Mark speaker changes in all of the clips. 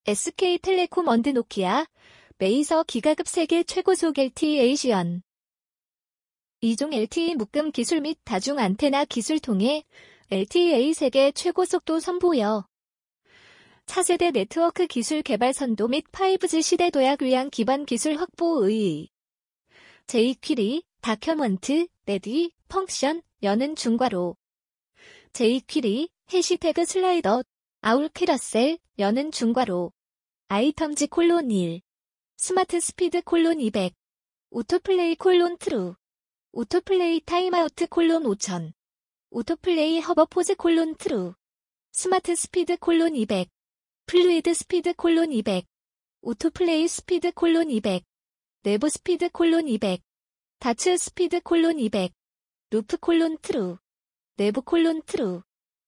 Speaker 1: SK텔레콤 언드 노키아, 메이서 기가급 세계 최고속 LTE 시연. 이종 LTE 묶음 기술 및 다중 안테나 기술 통해 LTE 세계 최고속도 선보여 차세대 네트워크 기술 개발 선도 및 5G 시대 도약 위한 기반 기술 확보의 jQuery, 다큐먼트, 레디, 펑션, 여는 중괄호 jQuery, 해시태그 슬라이더, 아울 캐러셀, 여는 중괄호 아이텀즈 콜론 1, 스마트 스피드 콜론 200, 오토플레이 콜론 트루, 오토플레이 타임아우트 콜론 5000, 오토플레이 허버포즈 콜론 트루, 스마트 스피드 콜론 200, 플루이드 스피드 콜론 200, 오토플레이 스피드 콜론 200, 내부 스피드 콜론 200, 다츠 스피드 콜론 200, 루프 콜론 트루, 내부 콜론 트루,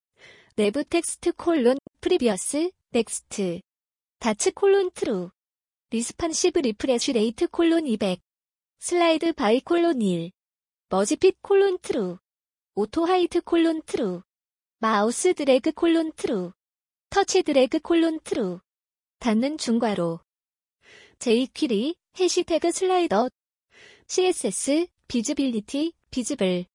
Speaker 1: 내부 텍스트 콜론 프리비어스, 넥스트, 다츠 콜론 트루, 리스판시브 리프레쉬 레이트 콜론 200, 슬라이드 바이 콜론 1, 머지핏 콜론 트루, 오토 하이트 콜론 트루, 마우스 드래그 콜론 트루, 터치 드래그 콜론 트루, 닫는 중괄호, jQuery, 해시태그 슬라이더, CSS, 비즈빌리티, 비즈블,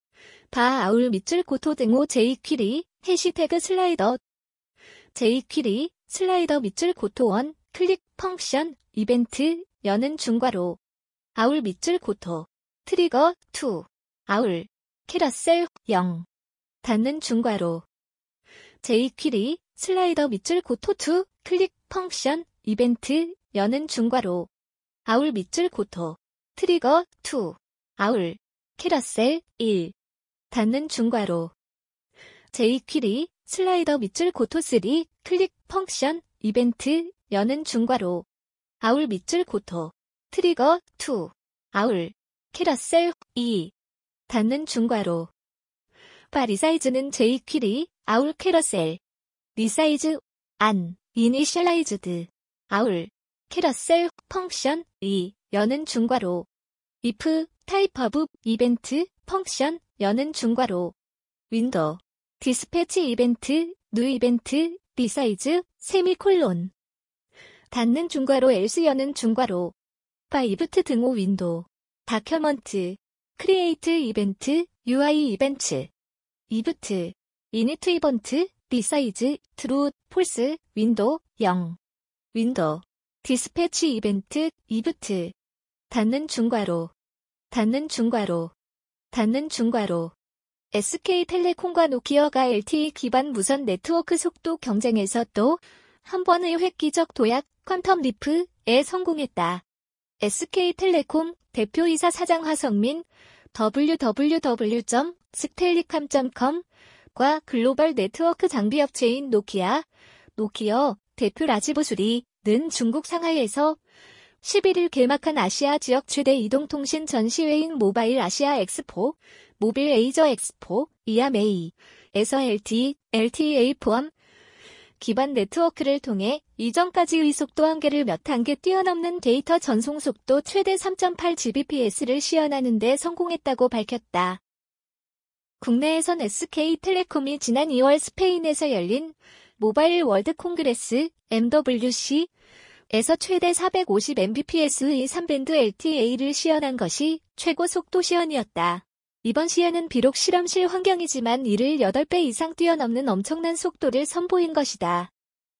Speaker 1: 바 아울 밑줄 고토 등호 jQuery, 해시태그 슬라이더, jQuery, 슬라이더 밑줄 고토 1, 클릭, 펑션, 이벤트, 여는 중괄호, 아울 밑줄 고토, 트리거, 2, 아울, 캐러셀, 0, 닫는 중괄호, jQuery, 슬라이더 밑줄 고토 2, 클릭, 펑션, 이벤트, 여는 중괄호, 아울 밑줄 고토, 트리거, 2, 아울, 캐러셀, 1, 닫는 중괄호, jQuery, 슬라이더 밑줄 고토 3, 클릭, 펑션, 이벤트, 여는 중괄호, 아울 밑줄 고토, 트리거, 2, 아울, 캐러셀, 2, 닫는 중괄호, 바 리사이즈는 jQuery, 아울 캐러셀, 리사이즈, 안, 이니셜라이즈드, 아울, 캐러셀, 펑션, 2, 여는 중괄호, if, 타입 오브, 이벤트, 펑션, 여는 중괄호, 윈도우, 디스패치 이벤트, 뉴 이벤트, 리사이즈, 세미콜론, 닫는 중괄호 else 여는 중괄호, 바 이브트 등호 윈도우, 다큐먼트, 크리에이트 이벤트, UI 이벤트, 이브트, 이니트 이번트, 리사이즈, 트루, 폴스, 윈도우, 0, 윈도우, 디스패치 이벤트, 이브트, 닫는 중괄호, 닫는 중괄호, 닫는 중괄호, SK텔레콤과 노키아가 LTE 기반 무선 네트워크 속도 경쟁에서 또 한 번의 획기적 도약 퀀텀 리프에 성공했다. SK텔레콤 대표이사 사장 화성민 www.stellicom.com과 글로벌 네트워크 장비 업체인 노키아 대표 라지보 수리는 중국 상하이에서 11일 개막한 아시아 지역 최대 이동통신 전시회인 모바일 아시아 엑스포, 모빌 에이저 엑스포, 이아메이에서 LTE 포함 기반 네트워크를 통해 이전까지의 속도 한계를 몇 단계 뛰어넘는 데이터 전송 속도 최대 3.8Gbps를 시연하는 데 성공했다고 밝혔다. 국내에선 SK텔레콤이 지난 2월 스페인에서 열린 모바일 월드 콩그레스 MWC에서 최대 450mbps의 3밴드 LTE를 시연한 것이 최고 속도 시연이었다. 이번 시연은 비록 실험실 환경이지만 이를 8배 이상 뛰어넘는 엄청난 속도를 선보인 것이다.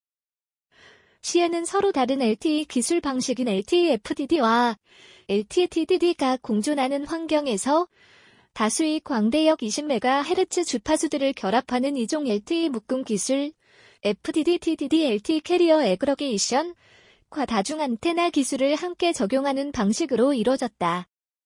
Speaker 1: 시연은 서로 다른 LTE 기술 방식인 LTE FDD와 LTE TDD가 공존하는 환경에서 다수의 광대역 20MHz 주파수들을 결합하는 이종 LTE 묶음 기술, FDD TDD LTE 캐리어 애그러게이션과 다중 안테나 기술을 함께 적용하는 방식으로 이루어졌다.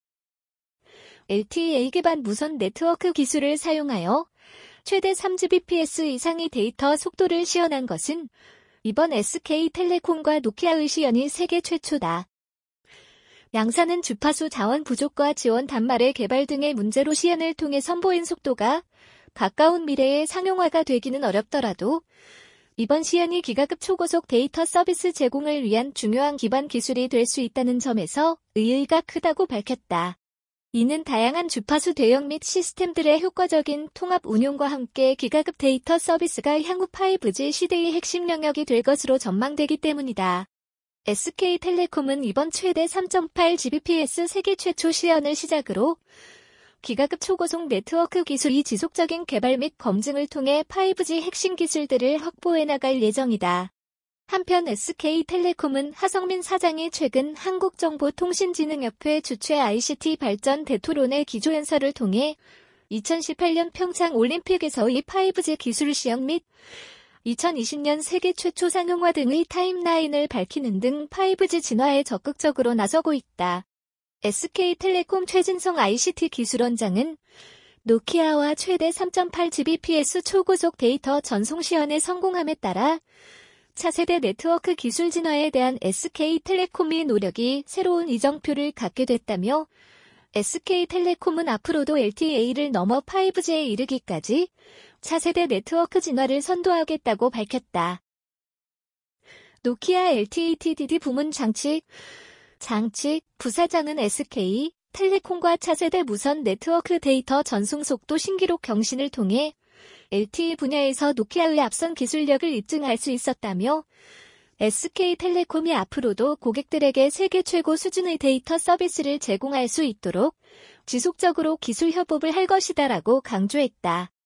Speaker 1: LTE 기반 무선 네트워크 기술을 사용하여 최대 3Gbps 이상의 데이터 속도를 시연한 것은 이번 SK텔레콤과 노키아의 시연이 세계 최초다. 양사는 주파수 자원 부족과 지원 단말의 개발 등의 문제로 시연을 통해 선보인 속도가 가까운 미래에 상용화가 되기는 어렵더라도 이번 시연이 기가급 초고속 데이터 서비스 제공을 위한 중요한 기반 기술이 될 수 있다는 점에서 의의가 크다고 밝혔다. 이는 다양한 주파수 대역 및 시스템들의 효과적인 통합 운용과 함께 기가급 데이터 서비스가 향후 5G 시대의 핵심 영역이 될 것으로 전망되기 때문이다. SK텔레콤은 이번 최대 3.8Gbps 세계 최초 시연을 시작으로 기가급 초고속 네트워크 기술이 지속적인 개발 및 검증을 통해 5G 핵심 기술들을 확보해 나갈 예정이다. 한편 SK텔레콤은 하성민 사장이 최근 한국정보통신진흥협회 주최 ICT 발전 대토론의 기조연설을 통해 2018년 평창 올림픽에서의 5G 기술 시험 및 2020년 세계 최초 상용화 등의 타임라인을 밝히는 등 5G 진화에 적극적으로 나서고 있다. SK텔레콤 최진성 ICT 기술원장은 노키아와 최대 3.8Gbps 초고속 데이터 전송 시연에 성공함에 따라 차세대 네트워크 기술 진화에 대한 SK텔레콤의 노력이 새로운 이정표를 갖게 됐다며 SK텔레콤은 앞으로도 LTE를 넘어 5G에 이르기까지 차세대 네트워크 진화를 선도하겠다고 밝혔다. 노키아 LTE TDD 부문 장치 부사장은 SK텔레콤과 차세대 무선 네트워크 데이터 전송 속도 신기록 경신을 통해 LTE 분야에서 노키아의 앞선 기술력을 입증할 수 있었다며 SK텔레콤이 앞으로도 고객들에게 세계 최고 수준의 데이터 서비스를 제공할 수 있도록 지속적으로 기술 협업을 할 것이다라고 강조했다.